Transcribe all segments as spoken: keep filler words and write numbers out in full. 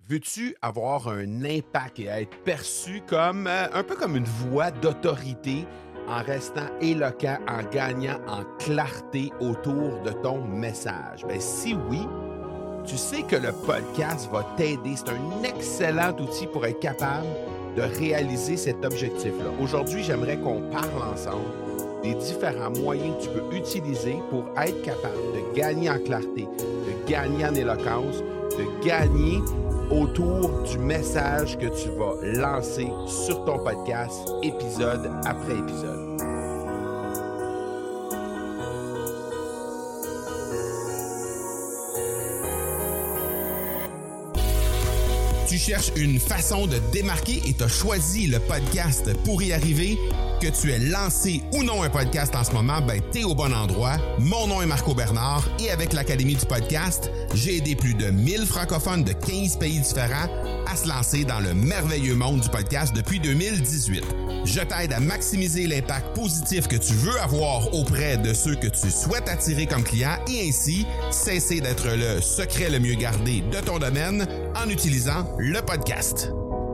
Veux-tu avoir un impact et être perçu comme euh, un peu comme une voix d'autorité en restant éloquent, en gagnant en clarté autour de ton message? Ben, si oui, tu sais que le podcast va t'aider. C'est un excellent outil pour être capable de réaliser cet objectif-là. Aujourd'hui, j'aimerais qu'on parle ensemble des différents moyens que tu peux utiliser pour être capable de gagner en clarté, de gagner en éloquence, de gagner autour du message que tu vas lancer sur ton podcast, épisode après épisode. Tu cherches une façon de te démarquer et tu as choisi le podcast pour y arriver? Que tu aies lancé ou non un podcast en ce moment, ben t'es au bon endroit. Mon nom est Marco Bernard et avec l'Académie du podcast, j'ai aidé plus de mille francophones de quinze pays différents à se lancer dans le merveilleux monde du podcast depuis deux mille dix-huit. Je t'aide à maximiser l'impact positif que tu veux avoir auprès de ceux que tu souhaites attirer comme clients et ainsi cesser d'être le secret le mieux gardé de ton domaine en utilisant le podcast.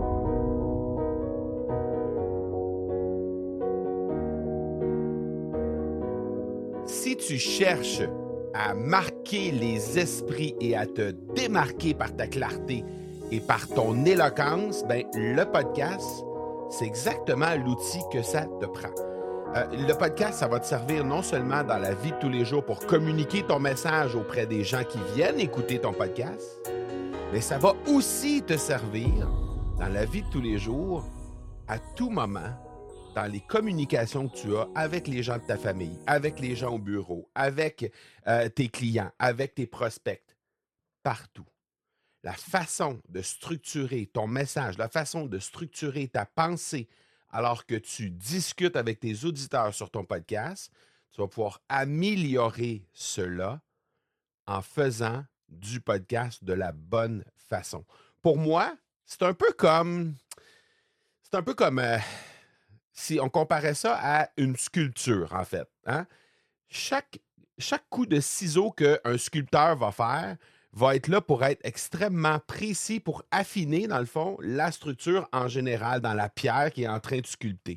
Si tu cherches à marquer les esprits et à te démarquer par ta clarté et par ton éloquence, ben le podcast, c'est exactement l'outil que ça te prend. Euh, le podcast, ça va te servir non seulement dans la vie de tous les jours pour communiquer ton message auprès des gens qui viennent écouter ton podcast, mais ça va aussi te servir dans la vie de tous les jours, à tout moment, dans les communications que tu as avec les gens de ta famille, avec les gens au bureau, avec euh, tes clients, avec tes prospects, partout. La façon de structurer ton message, la façon de structurer ta pensée alors que tu discutes avec tes auditeurs sur ton podcast, tu vas pouvoir améliorer cela en faisant du podcast de la bonne façon. Pour moi, c'est un peu comme... C'est un peu comme... Euh, si on comparait ça à une sculpture, en fait. Hein? Chaque, chaque coup de ciseau qu'un sculpteur va faire va être là pour être extrêmement précis, pour affiner, dans le fond, la structure en général dans la pierre qui est en train de sculpter.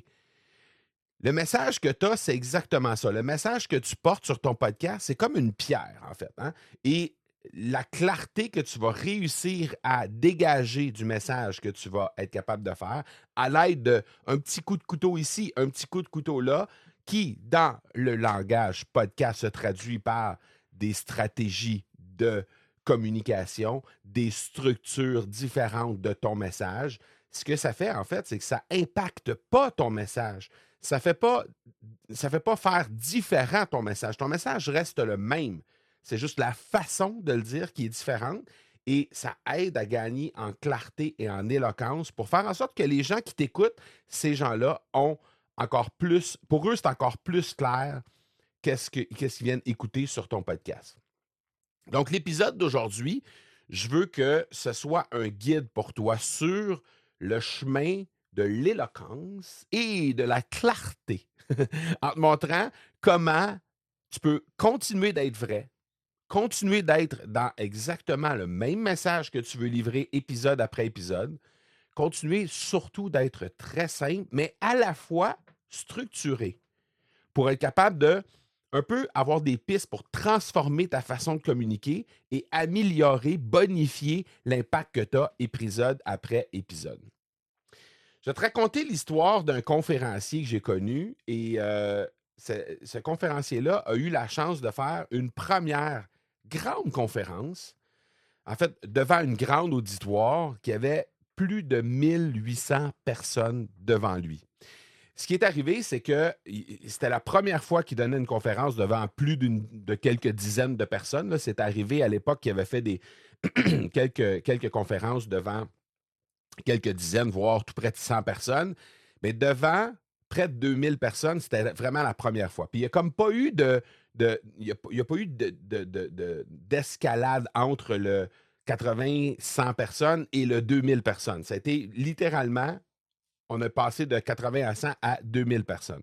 Le message que tu as, c'est exactement ça. Le message que tu portes sur ton podcast, c'est comme une pierre, en fait. Hein? Et la clarté que tu vas réussir à dégager du message que tu vas être capable de faire à l'aide d'un petit coup de couteau ici, un petit coup de couteau là, qui, dans le langage podcast, se traduit par des stratégies de communication, des structures différentes de ton message. Ce que ça fait, en fait, c'est que ça n'impacte pas ton message. Ça ne fait pas, ça fait pas faire différent ton message. Ton message reste le même. C'est juste la façon de le dire qui est différente et ça aide à gagner en clarté et en éloquence pour faire en sorte que les gens qui t'écoutent, ces gens-là ont encore plus, pour eux, c'est encore plus clair qu'est-ce, que, qu'est-ce qu'ils viennent écouter sur ton podcast. Donc, l'épisode d'aujourd'hui, je veux que ce soit un guide pour toi sur le chemin de l'éloquence et de la clarté en te montrant comment tu peux continuer d'être vrai, continuer d'être dans exactement le même message que tu veux livrer épisode après épisode, continuer surtout d'être très simple, mais à la fois structuré pour être capable de un peu avoir des pistes pour transformer ta façon de communiquer et améliorer, bonifier l'impact que tu as épisode après épisode. Je vais te raconter l'histoire d'un conférencier que j'ai connu et euh, ce, ce conférencier-là a eu la chance de faire une première grande conférence, en fait, devant une grande auditoire qui avait plus de mille huit cents personnes devant lui. Ce qui est arrivé, c'est que c'était la première fois qu'il donnait une conférence devant plus d'une, de quelques dizaines de personnes. Là, c'est arrivé à l'époque qu'il avait fait des quelques, quelques conférences devant quelques dizaines, voire tout près de cent personnes. Mais devant près de deux mille personnes, c'était vraiment la première fois. Puis il n'y a comme pas eu de... de il n'y a, a pas eu de, de, de, de, d'escalade entre le quatre-vingts cent personnes et le deux mille personnes. Ça a été littéralement... On a passé de quatre-vingts à cent à deux mille personnes.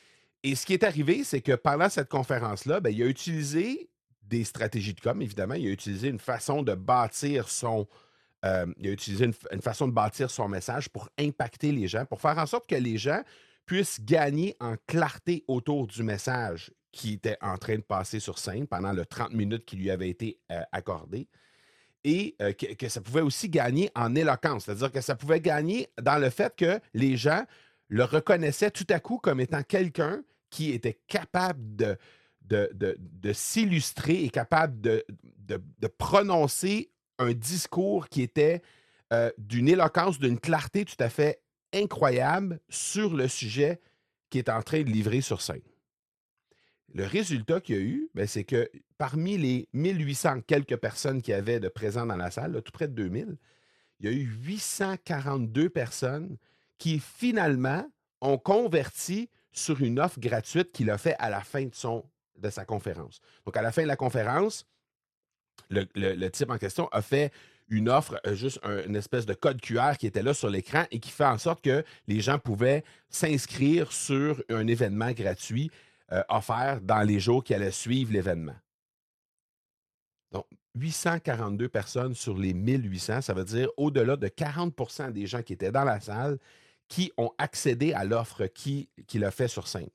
Et ce qui est arrivé, c'est que pendant cette conférence-là, ben, il a utilisé des stratégies de com, évidemment. Il a utilisé une façon de bâtir son, Euh, il a utilisé une, une façon de bâtir son message pour impacter les gens, pour faire en sorte que les gens puissent gagner en clarté autour du message qui était en train de passer sur scène pendant le trente minutes qui lui avait été euh, accordé. Et euh, que, que ça pouvait aussi gagner en éloquence, c'est-à-dire que ça pouvait gagner dans le fait que les gens le reconnaissaient tout à coup comme étant quelqu'un qui était capable de, de, de, de s'illustrer et capable de, de, de prononcer un discours qui était euh, d'une éloquence, d'une clarté tout à fait incroyable sur le sujet qui est en train de livrer sur scène. Le résultat qu'il y a eu, ben, c'est que parmi les mille huit cents quelques personnes qui avaient de présents dans la salle, là, tout près de deux mille, il y a eu huit cent quarante-deux personnes qui finalement ont converti sur une offre gratuite qu'il a fait à la fin de, son, de sa conférence. Donc, à la fin de la conférence, le, le, le type en question a fait une offre, euh, juste un, une espèce de code Q R qui était là sur l'écran et qui fait en sorte que les gens pouvaient s'inscrire sur un événement gratuit euh, offert dans les jours qui allaient suivre l'événement. Donc, huit cent quarante-deux personnes sur les mille huit cents, ça veut dire au-delà de quarante pour cent des gens qui étaient dans la salle qui ont accédé à l'offre qu'il qui a fait sur scène.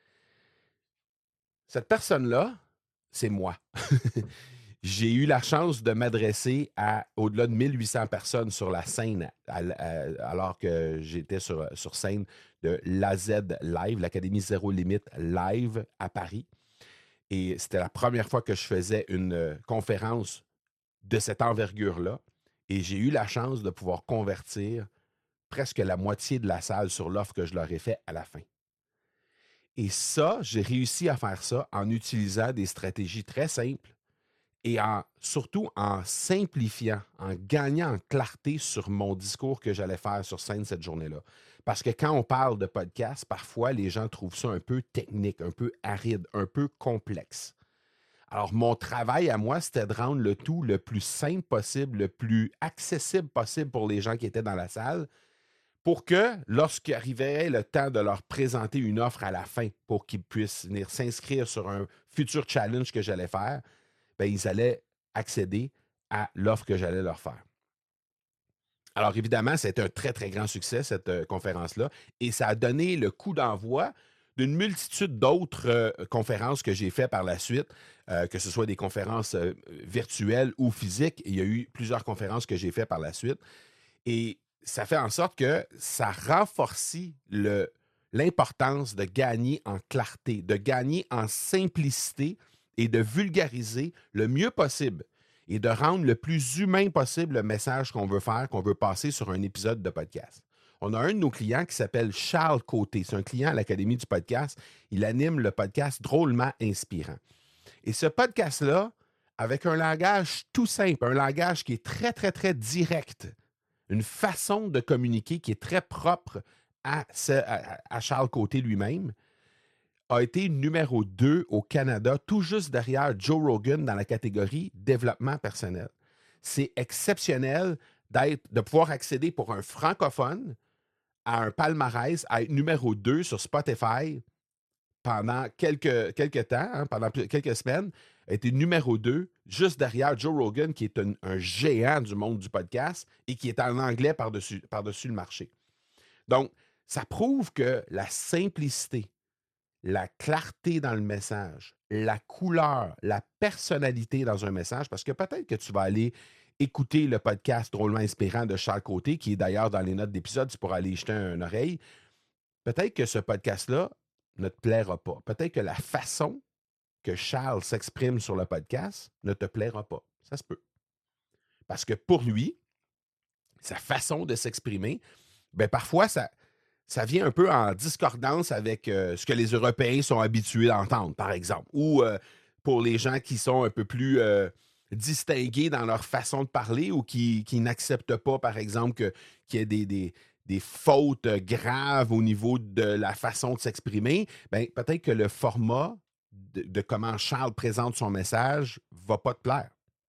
Cette personne-là, c'est moi. J'ai eu la chance de m'adresser à au-delà de mille huit cents personnes sur la scène à, à, alors que j'étais sur, sur scène de l'A Z Live, l'Académie Zéro Limite Live à Paris. Et c'était la première fois que je faisais une euh, conférence de cette envergure-là. Et j'ai eu la chance de pouvoir convertir presque la moitié de la salle sur l'offre que je leur ai fait à la fin. Et ça, j'ai réussi à faire ça en utilisant des stratégies très simples et en, surtout en simplifiant, en gagnant en clarté sur mon discours que j'allais faire sur scène cette journée-là. Parce que quand on parle de podcast, parfois les gens trouvent ça un peu technique, un peu aride, un peu complexe. Alors, mon travail à moi, c'était de rendre le tout le plus simple possible, le plus accessible possible pour les gens qui étaient dans la salle, pour que, lorsqu'arriverait le temps de leur présenter une offre à la fin, pour qu'ils puissent venir s'inscrire sur un futur challenge que j'allais faire, bien, ils allaient accéder à l'offre que j'allais leur faire. Alors, évidemment, c'était un très, très grand succès, cette euh, conférence-là, et ça a donné le coup d'envoi d'une multitude d'autres euh, conférences que j'ai faites par la suite, euh, que ce soit des conférences euh, virtuelles ou physiques. Il y a eu plusieurs conférences que j'ai faites par la suite. Et ça fait en sorte que ça renforcit le, l'importance de gagner en clarté, de gagner en simplicité et de vulgariser le mieux possible et de rendre le plus humain possible le message qu'on veut faire, qu'on veut passer sur un épisode de podcast. On a un de nos clients qui s'appelle Charles Côté. C'est un client à l'Académie du podcast. Il anime le podcast Drôlement Inspirant. Et ce podcast-là, avec un langage tout simple, un langage qui est très, très, très direct, une façon de communiquer qui est très propre à, ce, à, à Charles Côté lui-même, a été numéro deux au Canada, tout juste derrière Joe Rogan dans la catégorie développement personnel. C'est exceptionnel d'être, de pouvoir accéder pour un francophone à un palmarès, à être numéro deux sur Spotify pendant quelques, quelques temps, hein, pendant quelques semaines, a été numéro deux, juste derrière Joe Rogan, qui est un, un géant du monde du podcast et qui est en anglais par-dessus, par-dessus le marché. Donc, ça prouve que la simplicité, la clarté dans le message, la couleur, la personnalité dans un message, parce que peut-être que tu vas aller écouter le podcast Drôlement Inspirant de Charles Côté, qui est d'ailleurs dans les notes d'épisode, tu pourras aller y jeter une oreille. Peut-être que ce podcast-là ne te plaira pas. Peut-être que la façon que Charles s'exprime sur le podcast ne te plaira pas. Ça se peut. Parce que pour lui, sa façon de s'exprimer, ben parfois, ça, ça vient un peu en discordance avec euh, ce que les Européens sont habitués d'entendre, par exemple. Ou euh, pour les gens qui sont un peu plus euh, distingués dans leur façon de parler ou qui, qui n'acceptent pas, par exemple, que, qu'il y ait des, des, des fautes graves au niveau de la façon de s'exprimer, ben, peut-être que le format de, de comment Charles présente son message ne va pas te plaire.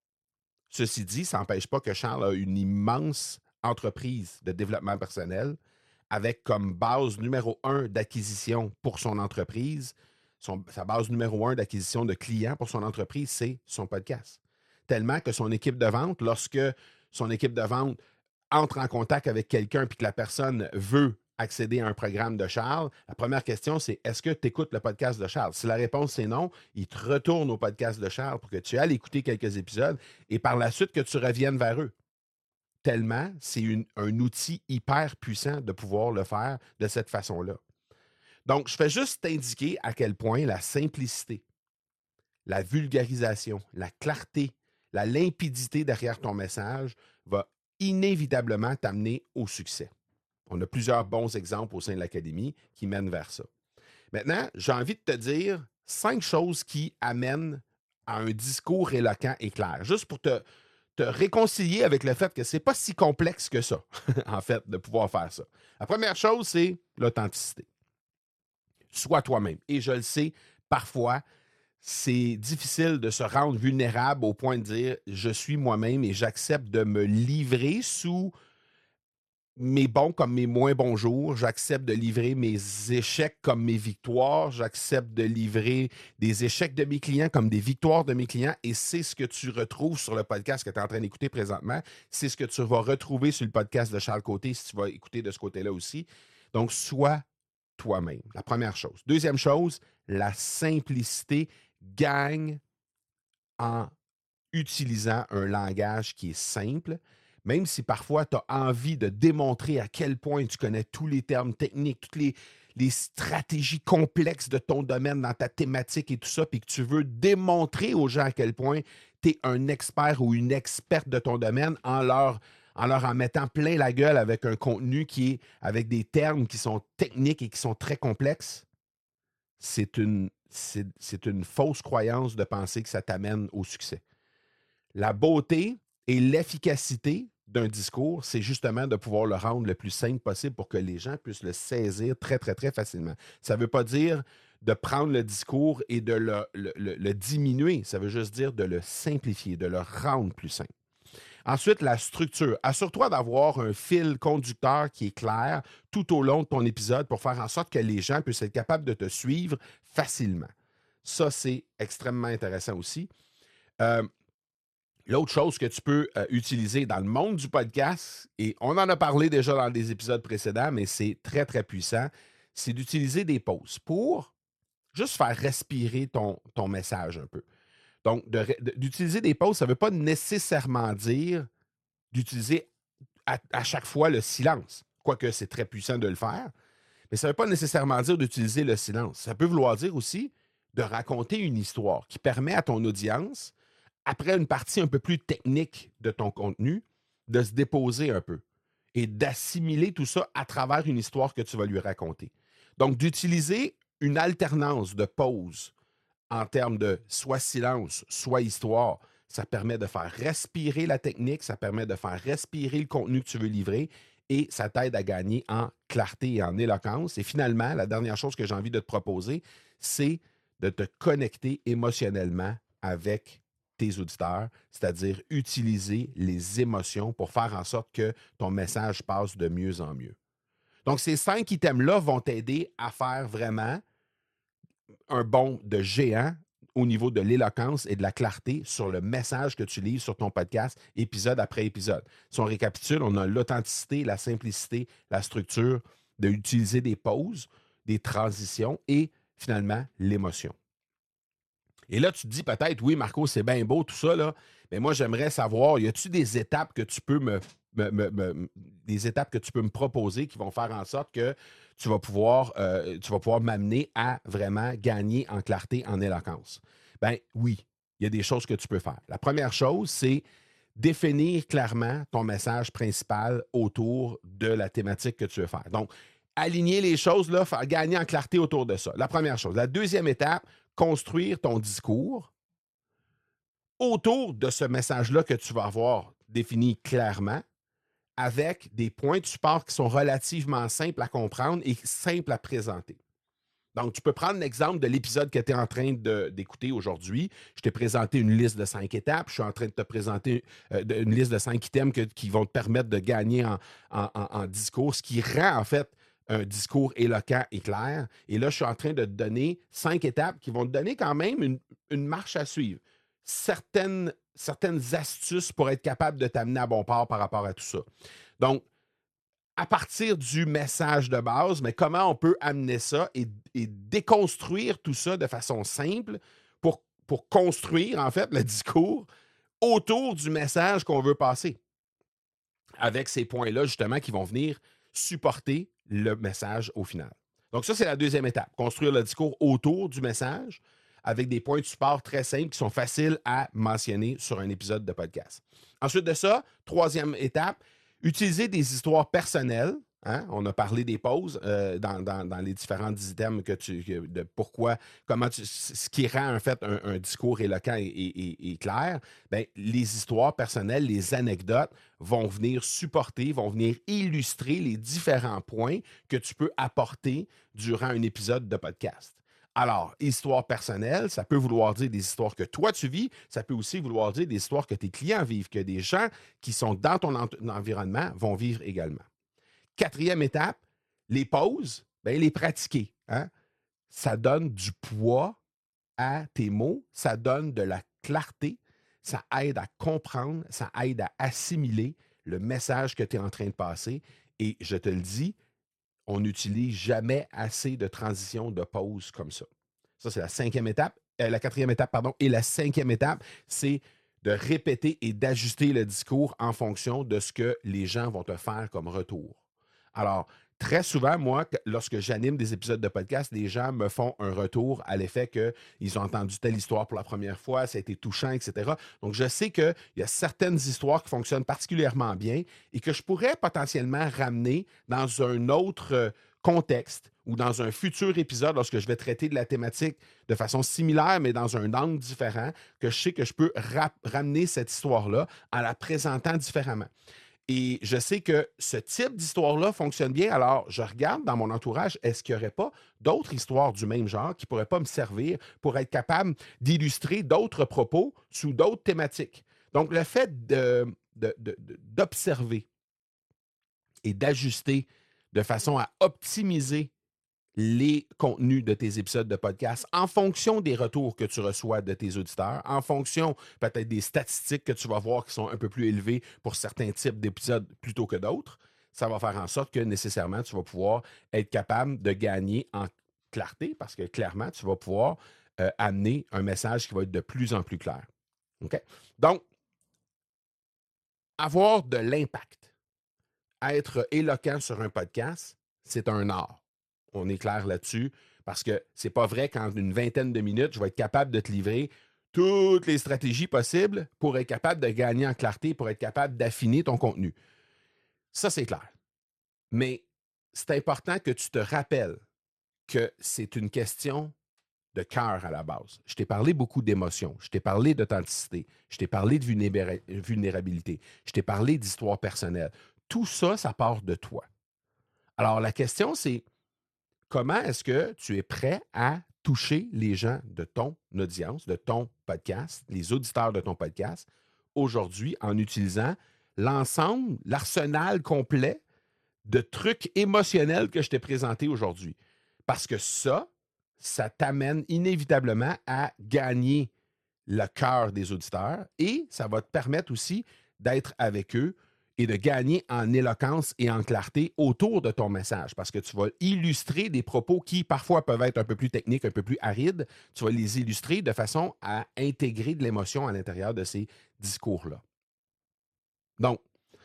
Ceci dit, ça n'empêche pas que Charles a une immense entreprise de développement personnel avec comme base numéro un d'acquisition pour son entreprise, son, sa base numéro un d'acquisition de clients pour son entreprise, c'est son podcast. Tellement que son équipe de vente, lorsque son équipe de vente entre en contact avec quelqu'un puis que la personne veut accéder à un programme de Charles, la première question, c'est est-ce que tu écoutes le podcast de Charles? Si la réponse c'est non, il te retourne au podcast de Charles pour que tu ailles écouter quelques épisodes et par la suite que tu reviennes vers eux. Tellement, c'est une, un outil hyper puissant de pouvoir le faire de cette façon-là. Donc, je fais juste t'indiquer à quel point la simplicité, la vulgarisation, la clarté, la limpidité derrière ton message va inévitablement t'amener au succès. On a plusieurs bons exemples au sein de l'Académie qui mènent vers ça. Maintenant, j'ai envie de te dire cinq choses qui amènent à un discours éloquent et clair, juste pour te, te réconcilier avec le fait que c'est pas si complexe que ça, en fait, de pouvoir faire ça. La première chose, c'est l'authenticité. Sois toi-même. Et je le sais, parfois, c'est difficile de se rendre vulnérable au point de dire « je suis moi-même et j'accepte de me livrer sous mes bons comme mes moins bons jours, j'accepte de livrer mes échecs comme mes victoires, j'accepte de livrer des échecs de mes clients comme des victoires de mes clients et c'est ce que tu retrouves sur le podcast que tu es en train d'écouter présentement, c'est ce que tu vas retrouver sur le podcast de Charles Côté si tu vas écouter de ce côté-là aussi. Donc, sois toi-même, la première chose. Deuxième chose, la simplicité gagne en utilisant un langage qui est simple, même si parfois tu as envie de démontrer à quel point tu connais tous les termes techniques, toutes les, les stratégies complexes de ton domaine dans ta thématique et tout ça, puis que tu veux démontrer aux gens à quel point tu es un expert ou une experte de ton domaine en leur, en leur en mettant plein la gueule avec un contenu qui est avec des termes qui sont techniques et qui sont très complexes, c'est une, c'est, c'est une fausse croyance de penser que ça t'amène au succès. La beauté et l'efficacité d'un discours, c'est justement de pouvoir le rendre le plus simple possible pour que les gens puissent le saisir très, très, très facilement. Ça ne veut pas dire de prendre le discours et de le, le, le, le diminuer. Ça veut juste dire de le simplifier, de le rendre plus simple. Ensuite, la structure. Assure-toi d'avoir un fil conducteur qui est clair tout au long de ton épisode pour faire en sorte que les gens puissent être capables de te suivre facilement. Ça, c'est extrêmement intéressant aussi. Euh, L'autre chose que tu peux euh, utiliser dans le monde du podcast, et on en a parlé déjà dans des épisodes précédents, mais c'est très, très puissant, c'est d'utiliser des pauses pour juste faire respirer ton, ton message un peu. Donc, de, de, d'utiliser des pauses, ça ne veut pas nécessairement dire d'utiliser à, à chaque fois le silence, quoique c'est très puissant de le faire, mais ça ne veut pas nécessairement dire d'utiliser le silence. Ça peut vouloir dire aussi de raconter une histoire qui permet à ton audience, après une partie un peu plus technique de ton contenu, de se déposer un peu et d'assimiler tout ça à travers une histoire que tu vas lui raconter. Donc, d'utiliser une alternance de pauses en termes de soit silence, soit histoire, ça permet de faire respirer la technique, ça permet de faire respirer le contenu que tu veux livrer et ça t'aide à gagner en clarté et en éloquence. Et finalement, la dernière chose que j'ai envie de te proposer, c'est de te connecter émotionnellement avec tes auditeurs, c'est-à-dire utiliser les émotions pour faire en sorte que ton message passe de mieux en mieux. Donc, ces cinq items-là vont t'aider à faire vraiment un bond de géant au niveau de l'éloquence et de la clarté sur le message que tu livres sur ton podcast, épisode après épisode. Si on récapitule, on a l'authenticité, la simplicité, la structure, d'utiliser des pauses, des transitions et finalement l'émotion. Et là, tu te dis peut-être, oui, Marco, c'est bien beau tout ça, là, mais moi, j'aimerais savoir, y a-t-il des étapes que tu peux me, me, me, me, des étapes que tu peux me proposer qui vont faire en sorte que tu vas pouvoir, euh, tu vas pouvoir m'amener à vraiment gagner en clarté, en éloquence? Ben oui, il y a des choses que tu peux faire. La première chose, c'est définir clairement ton message principal autour de la thématique que tu veux faire. Donc, aligner les choses, là, faire gagner en clarté autour de ça. La première chose. La deuxième étape, construire ton discours autour de ce message-là que tu vas avoir défini clairement avec des points de support qui sont relativement simples à comprendre et simples à présenter. Donc, tu peux prendre l'exemple de l'épisode que tu es en train de, d'écouter aujourd'hui. Je t'ai présenté une liste de cinq étapes. Je suis en train de te présenter euh, une liste de cinq items que, qui vont te permettre de gagner en, en, en, en discours, ce qui rend en fait un discours éloquent et clair. Et là, je suis en train de te donner cinq étapes qui vont te donner quand même une, une marche à suivre. certaines, certaines astuces pour être capable de t'amener à bon port par rapport à tout ça. Donc, à partir du message de base, mais comment on peut amener ça et, et déconstruire tout ça de façon simple pour, pour construire, en fait, le discours autour du message qu'on veut passer. Avec ces points-là, justement, qui vont venir supporter le message au final. Donc, ça, c'est la deuxième étape. Construire le discours autour du message avec des points de support très simples qui sont faciles à mentionner sur un épisode de podcast. Ensuite de ça, troisième étape, utiliser des histoires personnelles. Hein? On a parlé des pauses euh, dans, dans, dans les différents items que tu, que, de pourquoi, comment tu, ce qui rend en fait un, un discours éloquent et, et, et clair. Bien, les histoires personnelles, les anecdotes vont venir supporter, vont venir illustrer les différents points que tu peux apporter durant un épisode de podcast. Alors, histoire personnelle, ça peut vouloir dire des histoires que toi tu vis, ça peut aussi vouloir dire des histoires que tes clients vivent, que des gens qui sont dans ton en- environnement vont vivre également. Quatrième étape, les pauses, bien, les pratiquer. Hein? Ça donne du poids à tes mots, ça donne de la clarté, ça aide à comprendre, ça aide à assimiler le message que tu es en train de passer. Et je te le dis, on n'utilise jamais assez de transitions de pause comme ça. Ça, c'est la cinquième étape, euh, la quatrième étape, pardon. Et la cinquième étape, c'est de répéter et d'ajuster le discours en fonction de ce que les gens vont te faire comme retour. Alors, très souvent, moi, lorsque j'anime des épisodes de podcast, les gens me font un retour à l'effet qu'ils ont entendu telle histoire pour la première fois, ça a été touchant, et cetera. Donc, je sais qu'il y a certaines histoires qui fonctionnent particulièrement bien et que je pourrais potentiellement ramener dans un autre euh, contexte ou dans un futur épisode lorsque je vais traiter de la thématique de façon similaire, mais dans un angle différent, que je sais que je peux ra- ramener cette histoire-là en la présentant différemment. Et je sais que ce type d'histoire-là fonctionne bien. Alors, je regarde dans mon entourage, est-ce qu'il n'y aurait pas d'autres histoires du même genre qui ne pourraient pas me servir pour être capable d'illustrer d'autres propos sous d'autres thématiques? Donc, le fait de, de, de, de, d'observer et d'ajuster de façon à optimiser les contenus de tes épisodes de podcast en fonction des retours que tu reçois de tes auditeurs, en fonction peut-être des statistiques que tu vas voir qui sont un peu plus élevées pour certains types d'épisodes plutôt que d'autres, ça va faire en sorte que nécessairement tu vas pouvoir être capable de gagner en clarté parce que clairement, tu vas pouvoir euh, amener un message qui va être de plus en plus clair. OK? Donc, avoir de l'impact, être éloquent sur un podcast, c'est un art. On est clair là-dessus, parce que c'est pas vrai qu'en une vingtaine de minutes, je vais être capable de te livrer toutes les stratégies possibles pour être capable de gagner en clarté, pour être capable d'affiner ton contenu. Ça, c'est clair. Mais c'est important que tu te rappelles que c'est une question de cœur à la base. Je t'ai parlé beaucoup d'émotions, je t'ai parlé d'authenticité, je t'ai parlé de vulnéra- vulnérabilité, je t'ai parlé d'histoire personnelle. Tout ça, ça part de toi. Alors, la question, c'est comment est-ce que tu es prêt à toucher les gens de ton audience, de ton podcast, les auditeurs de ton podcast, aujourd'hui en utilisant l'ensemble, l'arsenal complet de trucs émotionnels que je t'ai présentés aujourd'hui? Parce que ça, ça t'amène inévitablement à gagner le cœur des auditeurs et ça va te permettre aussi d'être avec eux et de gagner en éloquence et en clarté autour de ton message parce que tu vas illustrer des propos qui parfois peuvent être un peu plus techniques, un peu plus arides. Tu vas les illustrer de façon à intégrer de l'émotion à l'intérieur de ces discours-là. Donc,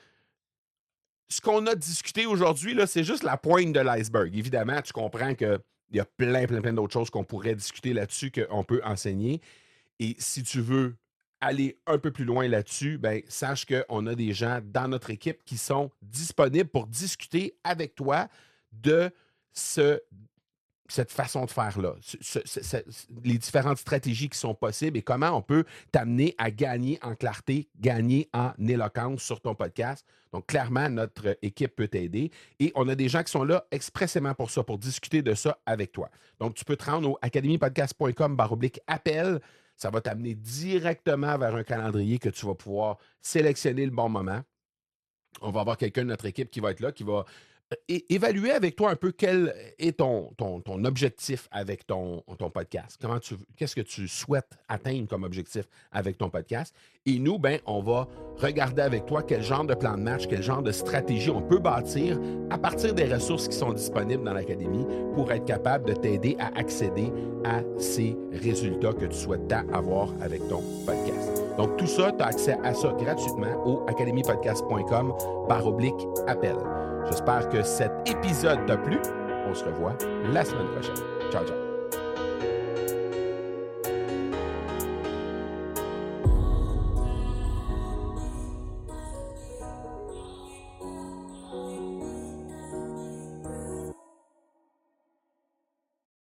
ce qu'on a discuté aujourd'hui, là, c'est juste la pointe de l'iceberg. Évidemment, tu comprends qu'il y a plein, plein, plein d'autres choses qu'on pourrait discuter là-dessus, qu'on peut enseigner. Et si tu veux aller un peu plus loin là-dessus, ben, sache qu'on a des gens dans notre équipe qui sont disponibles pour discuter avec toi de ce, cette façon de faire-là, ce, ce, ce, les différentes stratégies qui sont possibles et comment on peut t'amener à gagner en clarté, gagner en éloquence sur ton podcast. Donc, clairement, notre équipe peut t'aider. Et on a des gens qui sont là expressément pour ça, pour discuter de ça avec toi. Donc, tu peux te rendre au academy podcast point com barre oblique appel. Ça va t'amener directement vers un calendrier que tu vas pouvoir sélectionner le bon moment. On va avoir quelqu'un de notre équipe qui va être là, qui va é- évaluer avec toi un peu quel est ton, ton, ton objectif avec ton, ton podcast. Comment tu, qu'est-ce que tu souhaites atteindre comme objectif avec ton podcast? Et nous, ben, on va regarder avec toi quel genre de plan de match, quel genre de stratégie on peut bâtir à partir des ressources qui sont disponibles dans l'Académie pour être capable de t'aider à accéder à ces résultats que tu souhaites tant avoir avec ton podcast. Donc, tout ça, tu as accès à ça gratuitement au academy podcast point com barre oblique appel. J'espère que cet épisode t'a plu. On se revoit la semaine prochaine. Ciao, ciao.